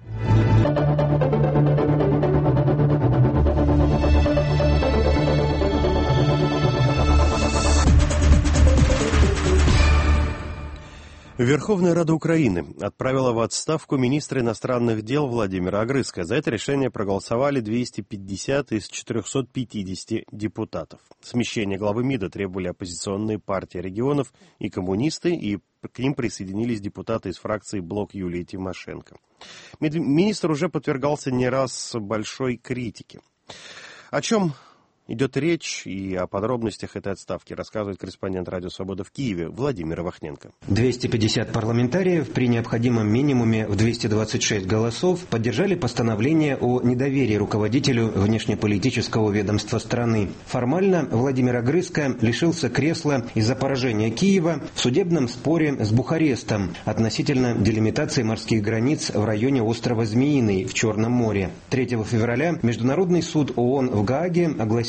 S1: Верховная Рада Украины отправила в отставку министра иностранных дел Владимира Огрызка. За это решение проголосовали двести пятьдесят из четырехсот пятидесяти депутатов. Смещение главы МИДа требовали оппозиционные партии регионов и коммунисты, и к ним присоединились депутаты из фракции «Блок» Юлии Тимошенко. Министр уже подвергался не раз большой критике. О чем идет речь и о подробностях этой отставки рассказывает корреспондент «Радио Свобода» в Киеве Владимир Вахненко.
S22: двести пятьдесят парламентариев при необходимом минимуме в двести двадцать шесть голосов поддержали постановление о недоверии руководителю внешнеполитического ведомства страны. Формально Владимир Огрызко лишился кресла из-за поражения Киева в судебном споре с Бухарестом относительно делимитации морских границ в районе острова Змеиный в Черном море. третьего февраля Международный суд ООН в Гааге огласил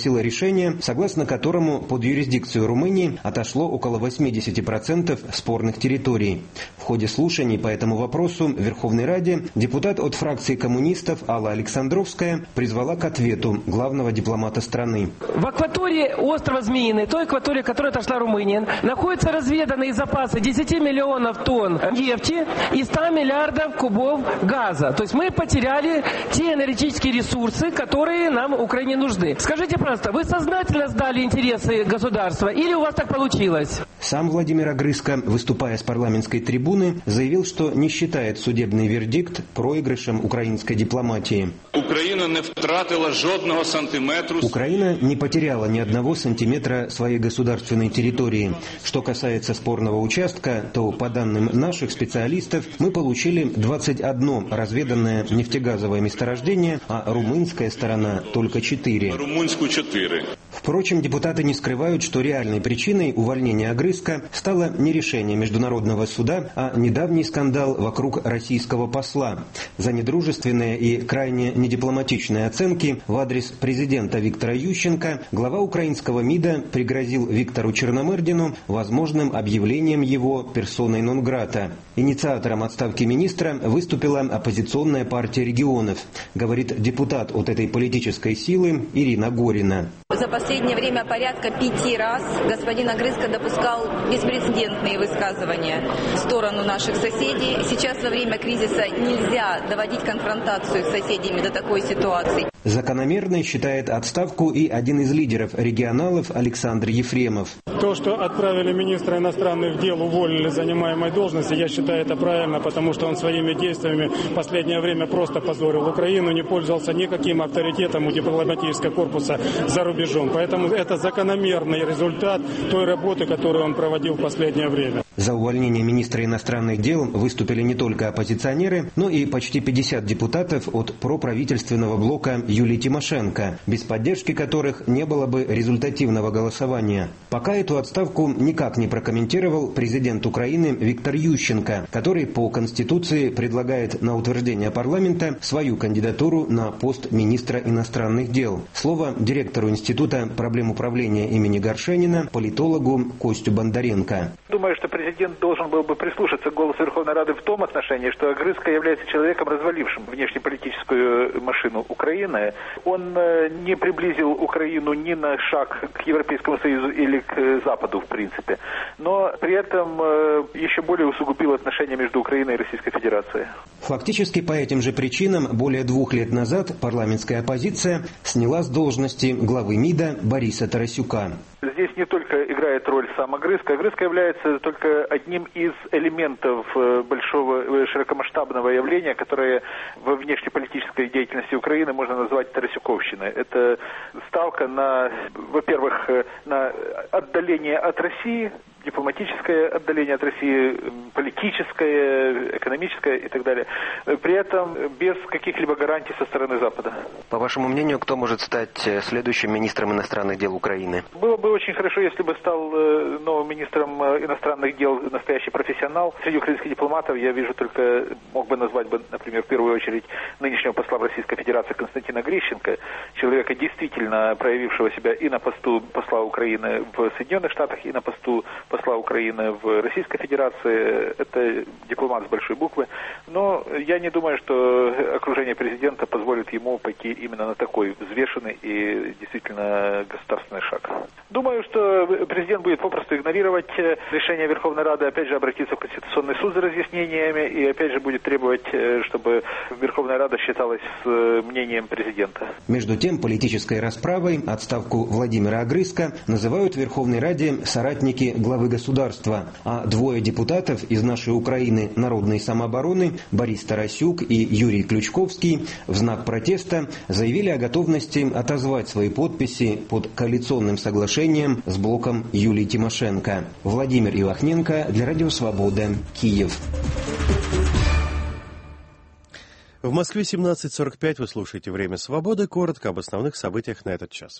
S22: огласила решение, согласно которому под юрисдикцию Румынии отошло около восемьдесят процентов спорных территорий. В ходе слушаний по этому вопросу в Верховной Раде депутат от фракции коммунистов Алла Александровская призвала к ответу главного дипломата страны.
S3: В акватории острова Змеиный, той акватории, которая отошла Румыния, находятся разведанные запасы десять миллионов тонн нефти и ста миллиардов кубов газа. То есть мы потеряли те энергетические ресурсы, которые нам в Украине нужны. Скажите, пожалуйста, вы сознательно сдали интересы государства или у вас так получилось?
S22: Сам Владимир Огрызко, выступая с парламентской трибуны, заявил, что не считает судебный вердикт проигрышем украинской дипломатии.
S4: Украина не втратила жодного сантиметра.
S22: Украина не потеряла ни одного сантиметра своей государственной территории. Что касается спорного участка, то по данным наших специалистов мы получили двадцать одно разведанное нефтегазовое месторождение, а румынская сторона только четыре.
S4: Румынскую четыре.
S22: Впрочем, депутаты не скрывают, что реальной причиной увольнения Огрызко стало не решение Международного суда, а недавний скандал вокруг российского посла. За недружественные и крайне недипломатичные оценки в адрес президента Виктора Ющенко глава украинского МИДа пригрозил Виктору Черномырдину возможным объявлением его персоной нон-грата. Инициатором отставки министра выступила оппозиционная партия регионов, говорит депутат от этой политической силы Ирина Горина.
S23: За последнее время порядка пяти раз господин Огрызко допускал беспрецедентные высказывания в сторону наших соседей. Сейчас во время кризиса нельзя доводить конфронтацию с соседями до такой ситуации.
S22: Закономерной считает отставку и один из лидеров регионалов Александр Ефремов.
S24: То, что отправили министра иностранных дел, уволили занимаемой должности, я считаю это правильно, потому что он своими действиями в последнее время просто позорил Украину, не пользовался никаким авторитетом у дипломатического корпуса за рубежом. Поэтому это закономерный результат той работы, которую он проводил в последнее время.
S22: За увольнение министра иностранных дел выступили не только оппозиционеры, но и почти пятьдесят депутатов от проправительственного блока Юлии Тимошенко, без поддержки которых не было бы результативного голосования. Пока эту отставку никак не прокомментировал президент Украины Виктор Ющенко, который по Конституции предлагает на утверждение парламента свою кандидатуру на пост министра иностранных дел. Слово директору Института проблем управления имени Горшенина, политологу Костю Бондаренко.
S25: Думаю, что президент должен был бы прислушаться к голосу Верховной Рады в том отношении, что Огрызко является человеком, развалившим внешнеполитическую машину Украины. Он не приблизил Украину ни на шаг к Европейскому Союзу или к Западу, в принципе. Но при этом еще более усугубил отношения между Украиной и Российской Федерацией.
S22: Фактически по этим же причинам более двух лет назад парламентская оппозиция сняла с должности главы МИДа Бориса Тарасюка.
S25: Здесь не только играет роль сам Огрызко. Огрызко является только одним из элементов большого широкомасштабного явления, которое во внешнеполитической деятельности Украины можно назвать тарасюковщиной. Это ставка на, во-первых, на отдаление от России, дипломатическое отдаление от России, политическое, экономическое и так далее. При этом без каких-либо гарантий со стороны Запада.
S22: По вашему мнению, кто может стать следующим министром иностранных дел Украины?
S25: Было бы очень хорошо, если бы стал новым министром иностранных дел настоящий профессионал. Среди украинских дипломатов я вижу только, мог бы назвать бы, например, в первую очередь нынешнего посла в Российской Федерации Константина Грищенко, человека, действительно проявившего себя и на посту посла Украины в Соединенных Штатах, и на посту посла Украины в Российской Федерации. Это дипломат с большой буквы. Но я не думаю, что окружение президента позволит ему пойти именно на такой взвешенный и действительно государственный шаг. Думаю, что президент будет попросту игнорировать решение Верховной Рады, опять же обратиться в Конституционный суд за разъяснениями и опять же будет требовать, чтобы Верховная Рада считалась с мнением президента.
S22: Между тем, политической расправой отставку Владимира Огрызко называют в Верховной Раде соратники главы государства, а двое депутатов из нашей Украины народной самообороны, Борис Тарасюк и Юрий Ключковский, в знак протеста заявили о готовности отозвать свои подписи под коалиционным соглашением с блоком Юлии Тимошенко. Владимир Ивахненко для Радио Свобода, Киев.
S1: В Москве семнадцать сорок пять. Вы слушаете «Время свободы». Коротко об основных событиях на этот час.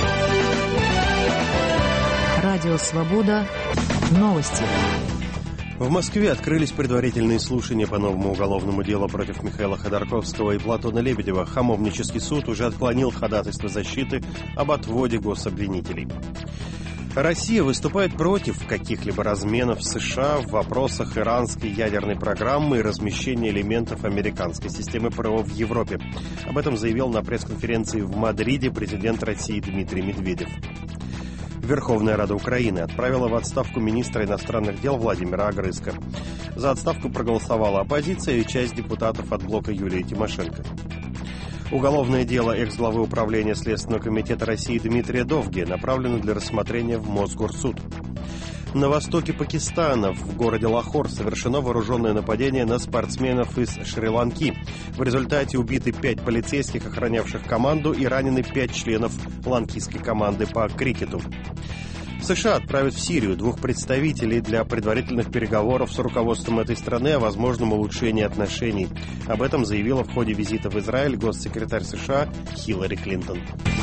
S8: Радио «Свобода». Новости.
S1: В Москве открылись предварительные слушания по новому уголовному делу против Михаила Ходорковского и Платона Лебедева. Хамовнический суд уже отклонил ходатайство защиты об отводе гособвинителей. Россия выступает против каких-либо разменов США в вопросах иранской ядерной программы и размещения элементов американской системы ПРО в Европе. Об этом заявил на пресс-конференции в Мадриде президент России Дмитрий Медведев. Верховная Рада Украины отправила в отставку министра иностранных дел Владимира Огрызка. За отставку проголосовала оппозиция и часть депутатов от блока Юлии Тимошенко. Уголовное дело экс-главы Управления Следственного комитета России Дмитрия Довги направлено для рассмотрения в Мосгорсуд. На востоке Пакистана, в городе Лахор, совершено вооруженное нападение на спортсменов из Шри-Ланки. В результате убиты пять полицейских, охранявших команду, и ранены пять членов ланкийской команды по крикету. США отправят в Сирию двух представителей для предварительных переговоров с руководством этой страны о возможном улучшении отношений. Об этом заявила в ходе визита в Израиль госсекретарь США Хиллари Клинтон.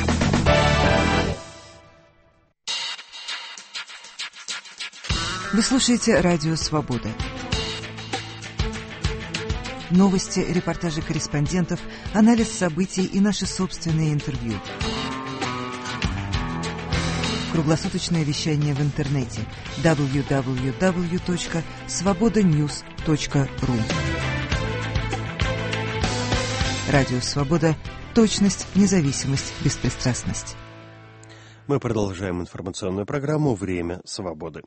S2: Вы слушаете «Радио Свобода». Новости, репортажи корреспондентов, анализ событий и наши собственные интервью. Круглосуточное вещание в интернете дабл ю дабл ю дабл ю точка свобода ньюс точка ру. Радио Свобода. Точность, независимость, беспристрастность.
S1: Мы продолжаем информационную программу «Время свободы».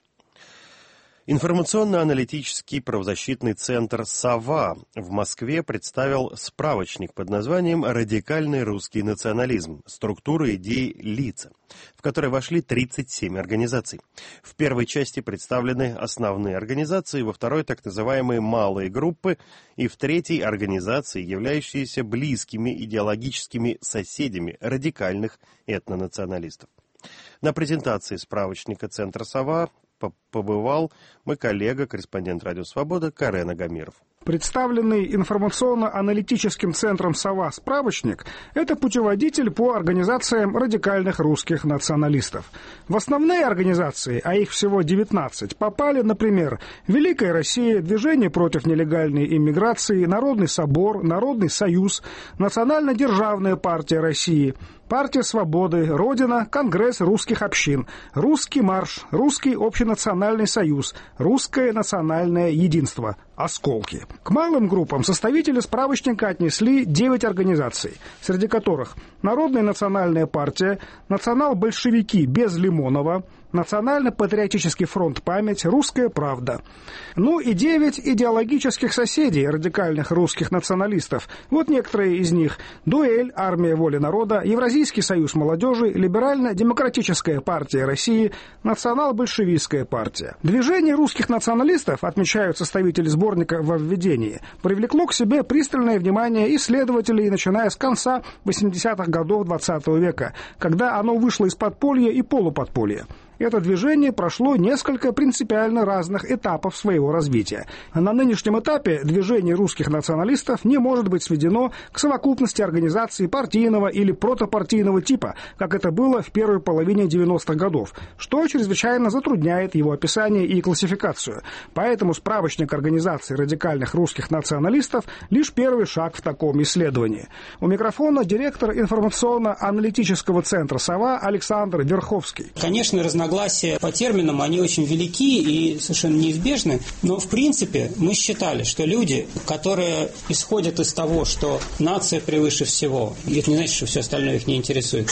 S1: Информационно-аналитический правозащитный центр «Сова» в Москве представил справочник под названием «Радикальный русский национализм. Структура, идеи, лица», в который вошли тридцать семь организаций. В первой части представлены основные организации, во второй так называемые «малые группы» и в третьей организации, являющиеся близкими идеологическими соседями радикальных этнонационалистов. На презентации справочника центра «Сова» побывал мой коллега, корреспондент «Радио Свобода» Карен Агамиров.
S19: Представленный информационно-аналитическим центром «Сова» справочник – это путеводитель по организациям радикальных русских националистов. В основные организации, а их всего девятнадцать, попали, например, Великая Россия, Движение против нелегальной иммиграции, Народный собор, Народный союз, Национально-державная партия России, Партия свободы, Родина, Конгресс русских общин, Русский марш, Русский общенациональный союз, Русское национальное единство, Осколки. К малым группам составители справочника отнесли девять организаций, среди которых Народная национальная партия, национал-большевики без Лимонова, Национально-патриотический фронт «Память», «Русская правда». Ну и девять идеологических соседей радикальных русских националистов. Вот некоторые из них. «Дуэль», «Армия воли народа», Евразийский союз молодежи, Либерально-демократическая партия России, Национал-большевистская партия. Движение русских националистов, отмечают составители сборника во введении, привлекло к себе пристальное внимание исследователей, начиная с конца восьмидесятых годов двадцатого века, когда оно вышло из подполья и полуподполья. Это движение прошло несколько принципиально разных этапов своего развития. На нынешнем этапе движение русских националистов не может быть сведено к совокупности организаций партийного или протопартийного типа, как это было в первой половине девяностых годов, что чрезвычайно затрудняет его описание и классификацию. Поэтому справочник организаций радикальных русских националистов – лишь первый шаг в таком исследовании. У микрофона директор информационно-аналитического центра «Сова» Александр Верховский.
S5: Конечно, разногласия по терминам, они очень велики и совершенно неизбежны, но в принципе мы считали, что люди, которые исходят из того, что нация превыше всего, и это не значит, что все остальное их не интересует,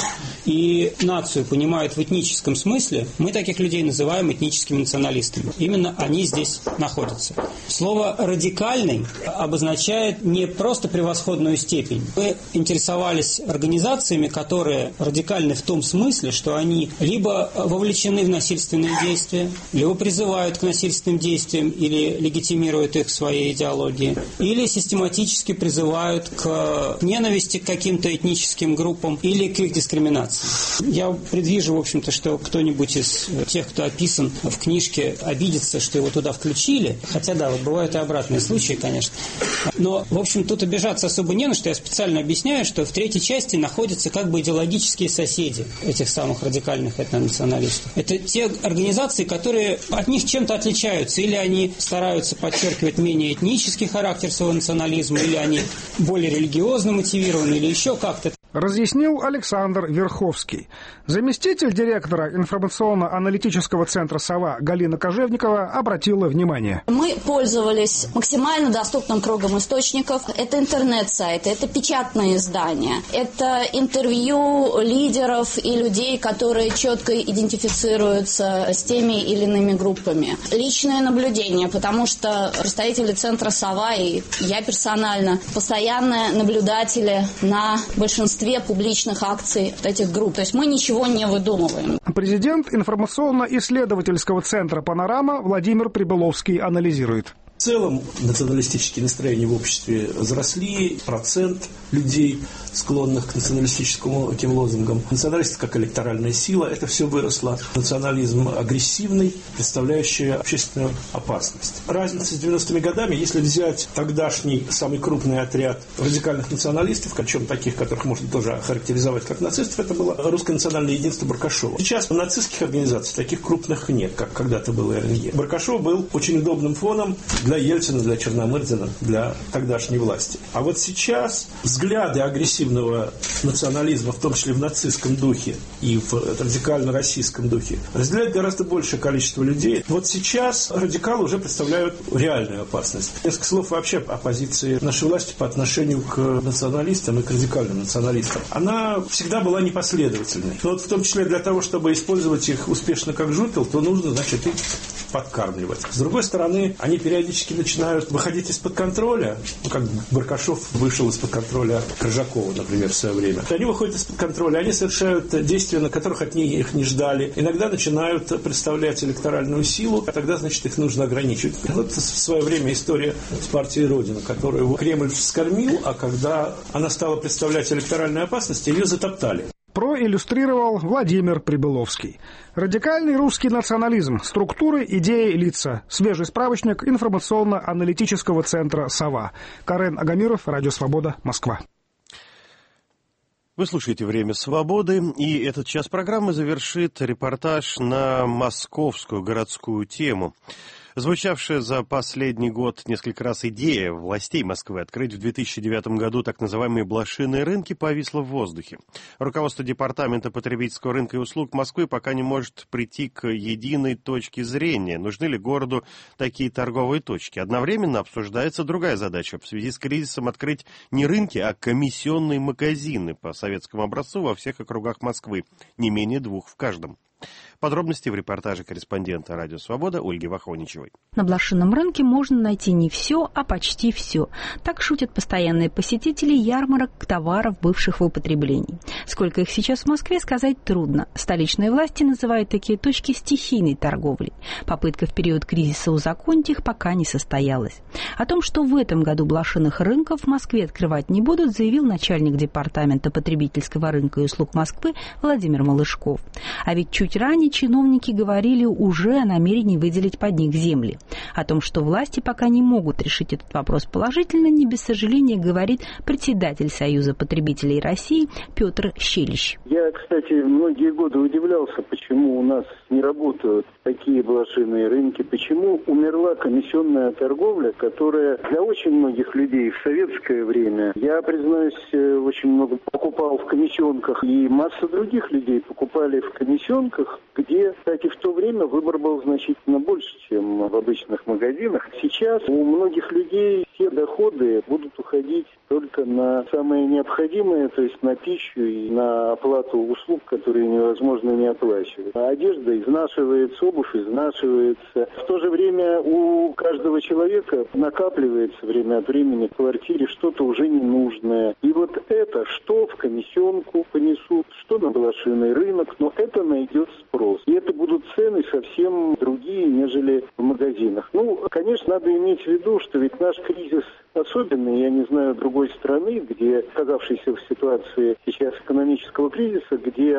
S5: и нацию понимают в этническом смысле, мы таких людей называем этническими националистами. Именно они здесь находятся. Слово «радикальный» обозначает не просто превосходную степень. Мы интересовались организациями, которые радикальны в том смысле, что они либо вовлечены в насильственные действия, либо призывают к насильственным действиям или легитимируют их в своей идеологии, или систематически призывают к ненависти к каким-то этническим группам или к их дискриминации. Я предвижу, в общем-то, что кто-нибудь из тех, кто описан в книжке, обидится, что его туда включили, хотя, да, вот бывают и обратные случаи, конечно. Но, в общем, тут обижаться особо не на что. Я специально объясняю, что в третьей части находятся как бы идеологические соседи этих самых радикальных этнонационалистов. Это те организации, которые от них чем-то отличаются. Или они стараются подчеркивать менее этнический характер своего национализма, или они более религиозно мотивированы, или еще как-то.
S19: Разъяснил Александр Верховский. Заместитель директора информационно-аналитического центра «Сова» Галина Кожевникова обратила внимание.
S6: Мы пользовались максимально доступным кругом источников. Это интернет-сайты, это печатные издания, это интервью лидеров и людей, которые четко идентифицируются с теми или иными группами. Личное наблюдение, потому что представители центра «Сова» и я персонально постоянные наблюдатели на большинстве публичных акций этих групп. То есть мы ничего не выдумываем.
S19: Президент информационно-исследовательского центра «Панорама» Владимир Прибыловский анализирует.
S7: В целом националистические настроения в обществе возросли, процент людей, склонных к националистическим этим лозунгам. Национализм как электоральная сила, это все выросло. Национализм агрессивный, представляющий общественную опасность. Разница с девяностыми годами, если взять тогдашний самый крупный отряд радикальных националистов, причем таких, которых можно тоже охарактеризовать как нацистов, это было русское национальное единство Баркашова. Сейчас нацистских организаций таких крупных нет, как когда-то было эр эн е. Баркашов был очень удобным фоном для Ельцина, для Черномырдина, для тогдашней власти. А вот сейчас взгляды агрессивного национализма, в том числе в нацистском духе и в радикально-российском духе, разделяет гораздо большее количество людей. Вот сейчас радикалы уже представляют реальную опасность. Несколько слов вообще о позиции нашей власти по отношению к националистам и к радикальным националистам. Она всегда была непоследовательной. Но вот в том числе для того, чтобы использовать их успешно как жупел, то нужно, значит, их подкармливать. С другой стороны, они периодически начинают выходить из-под контроля, ну, как Баркашов вышел из-под контроля Крыжакова, например, в свое время. Они выходят из-под контроля, они совершают действия, на которых от них их не ждали. Иногда начинают представлять электоральную силу, а тогда, значит, их нужно ограничивать. Вот в свое время история с партией Родина, которую Кремль вскормил, а когда она стала представлять электоральную опасность, ее затоптали.
S19: Проиллюстрировал Владимир Прибыловский. Радикальный русский национализм. Структуры, идеи, лица. Свежий справочник информационно-аналитического центра «Сова». Карен Агамиров, Радио Свобода, Москва.
S1: Вы слушаете «Время свободы», и этот час программы завершит репортаж на московскую городскую тему. Звучавшая за последний год несколько раз идея властей Москвы открыть в две тысячи девятом году так называемые блошиные рынки повисла в воздухе. Руководство Департамента потребительского рынка и услуг Москвы пока не может прийти к единой точке зрения. Нужны ли городу такие торговые точки? Одновременно обсуждается другая задача. В связи с кризисом открыть не рынки, а комиссионные магазины по советскому образцу во всех округах Москвы. Не менее двух в каждом. Подробности в репортаже корреспондента «Радио Свобода» Ольги Вахоничевой.
S9: На блошином рынке можно найти не все, а почти все. Так шутят постоянные посетители ярмарок товаров, бывших в употреблении. Сколько их сейчас в Москве, сказать трудно. Столичные власти называют такие точки стихийной торговлей. Попытка в период кризиса узаконить их пока не состоялась. О том, что в этом году блошиных рынков в Москве открывать не будут, заявил начальник Департамента потребительского рынка и услуг Москвы Владимир Малышков. А ведь чуть ранее чиновники говорили уже о намерении выделить под них земли. О том, что власти пока не могут решить этот вопрос положительно, не без сожаления говорит председатель Союза потребителей России Петр Щелищ.
S11: Я, кстати, многие годы удивлялся, почему у нас не работают такие блошиные рынки, почему умерла комиссионная торговля, которая для очень многих людей в советское время, я, признаюсь, очень много покупал в комиссионках, и масса других людей покупали в комиссионках, где, кстати, в то время выбор был значительно больше, чем в обычных магазинах. Сейчас у многих людей все доходы будут уходить только на самое необходимое, то есть на пищу и на оплату услуг, которые невозможно не оплачивать. А одежда изнашивается, обувь изнашивается. В то же время у каждого человека накапливается время от времени в квартире что-то уже ненужное. И вот это, что в комиссионку понесут, что на блошиный рынок, но это найдет спрос. И это будут цены совсем другие, нежели в магазинах. Ну, конечно, надо иметь в виду, что ведь наш кризис особенный, я не знаю другой страны, где, оказавшейся в ситуации сейчас экономического кризиса, где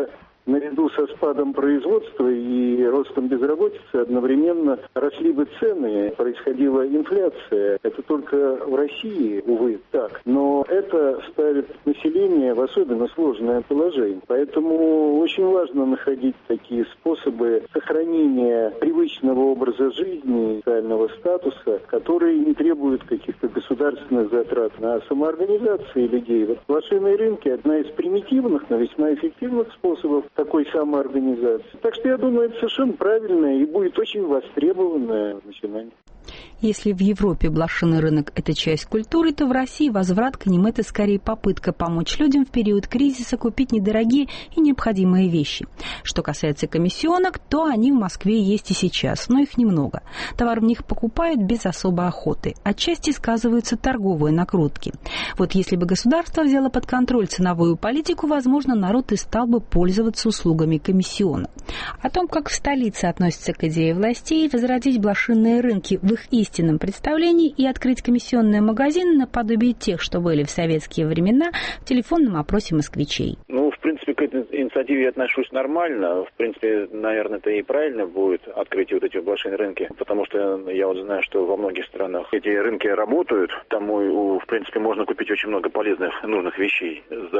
S11: наряду со спадом производства и ростом безработицы одновременно росли бы цены, происходила инфляция. Это только в России, увы, так. Но это ставит население в особенно сложное положение. Поэтому очень важно находить такие способы сохранения привычного образа жизни, социального статуса, которые не требуют каких-то государственных затрат на самоорганизации людей. Вот блошиные рынки – одна из примитивных, но весьма эффективных способов такой самоорганизации. Так что я думаю, это совершенно правильное и будет очень востребованное начинание.
S9: Если в Европе блошиный рынок – это часть культуры, то в России возврат к ним – это скорее попытка помочь людям в период кризиса купить недорогие и необходимые вещи. Что касается комиссионок, то они в Москве есть и сейчас, но их немного. Товар в них покупают без особой охоты. Отчасти сказываются торговые накрутки. Вот если бы государство взяло под контроль ценовую политику, возможно, народ и стал бы пользоваться услугами комиссионок. О том, как в столице относятся к идее властей возродить блошиные рынки в их истинном представлении и открыть комиссионные магазины наподобие тех, что были в советские времена, в телефонном опросе москвичей.
S10: Ну, в принципе, к этой инициативе я отношусь нормально. В принципе, наверное, это и правильно будет открытие вот этих блошиных рынки, потому что я вот знаю, что во многих странах эти рынки работают. Там, в принципе, можно купить очень много полезных, нужных вещей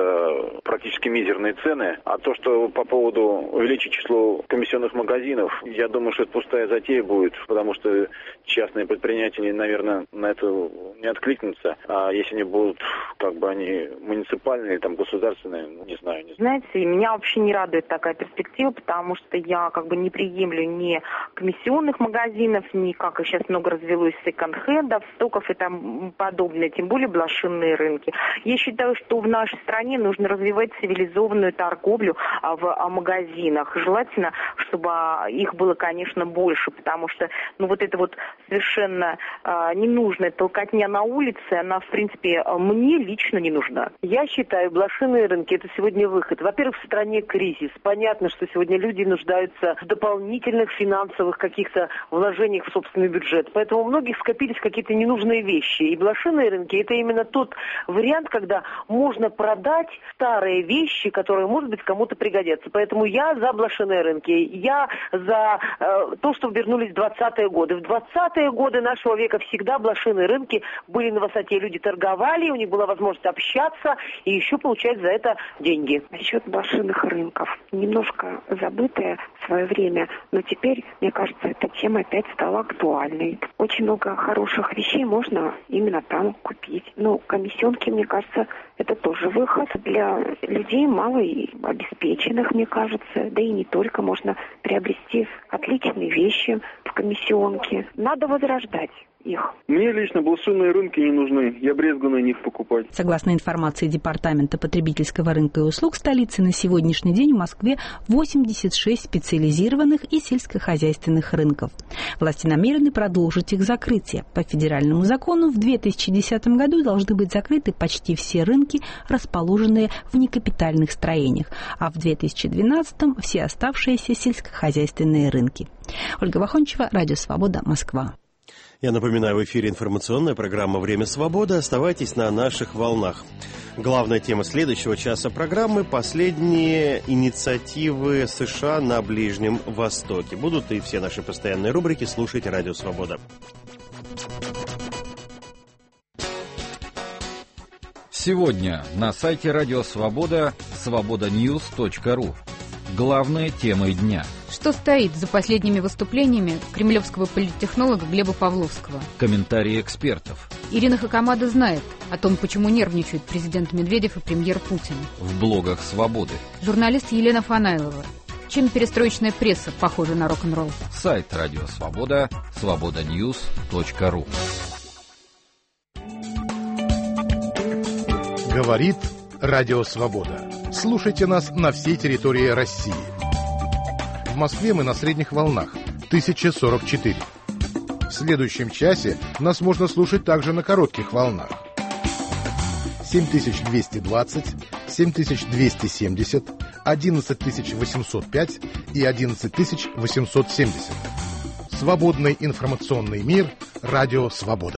S10: за практически мизерные цены. А то, что по поводу увеличить число комиссионных магазинов, я думаю, что это пустая затея будет, потому что частные предприятия, наверное, на это не откликнутся. А если они будут, как бы, они муниципальные, там, государственные, ну, не знаю. Не знаю.
S12: Знаете, меня вообще не радует такая перспектива, потому что я, как бы, не приемлю ни комиссионных магазинов, ни, как и сейчас много развелось, секонд-хендов, стоков и тому подобное, тем более блошиные рынки. Я считаю, что в нашей стране нужно развивать цивилизованную торговлю в магазинах. Желательно, чтобы их было, конечно, больше, потому что, ну, вот это вот совершенно э, ненужная толкотня на улице, она, в принципе, мне лично не нужна.
S13: Я считаю, блошиные рынки – это сегодня выход. Во-первых, в стране кризис. Понятно, что сегодня люди нуждаются в дополнительных финансовых каких-то вложениях в собственный бюджет. Поэтому у многих скопились какие-то ненужные вещи. И блошиные рынки – это именно тот вариант, когда можно продать старые вещи, которые, может быть, кому-то пригодятся. Поэтому я за блошиные рынки. Я за э, то, что вернулись в двадцатые годы. В двадцатые годы нашего века всегда блошиные рынки были на высоте. Люди торговали, у них была возможность общаться и еще получать за это деньги.
S15: Насчет блошиных рынков. Немножко забытая в свое время, но теперь, мне кажется, эта тема опять стала актуальной. Очень много хороших вещей можно именно там купить. Ну, комиссионки, мне кажется, это тоже выход для людей малообеспеченных, мне кажется. Да и не только. Можно приобрести отличные вещи в комиссионке. Надо возрождать их.
S13: Мне лично блошиные рынки не нужны. Я брезгую на них покупать.
S9: Согласно информации Департамента потребительского рынка и услуг столицы, на сегодняшний день в Москве восемьдесят шесть специализированных и сельскохозяйственных рынков. Власти намерены продолжить их закрытие. По федеральному закону в две тысячи десятом году должны быть закрыты почти все рынки, расположенные в некапитальных строениях, а в две тысячи двенадцатом все оставшиеся сельскохозяйственные рынки. Ольга Вахончева, Радио Свобода, Москва.
S1: Я напоминаю, в эфире информационная программа «Время свободы». Оставайтесь на наших волнах. Главная тема следующего часа программы – последние инициативы США на Ближнем Востоке. Будут и все наши постоянные рубрики. Слушайте «Радио Свобода».
S21: Сегодня на сайте «Радио Свобода» свобода ньюс точка ру. Главные темы дня.
S14: Что стоит за последними выступлениями кремлевского политтехнолога Глеба Павловского?
S21: Комментарии экспертов.
S14: Ирина Хакамада знает о том, почему нервничают президент Медведев и премьер Путин.
S21: В блогах «Свободы».
S14: Журналист Елена Фанайлова. Чем перестроечная пресса похожа на рок-н-ролл?
S21: Сайт «Радио Свобода» свобода ньюс точка ру.
S16: Говорит Радио Свобода. Слушайте нас на всей территории России. В Москве мы на средних волнах тысяча сорок четыре. В следующем часе нас можно слушать также на коротких волнах семь тысяч двести двадцать, семь тысяч двести семьдесят, одиннадцать тысяч восемьсот пять и одиннадцать тысяч восемьсот семьдесят. Свободный информационный мир. Радио Свобода.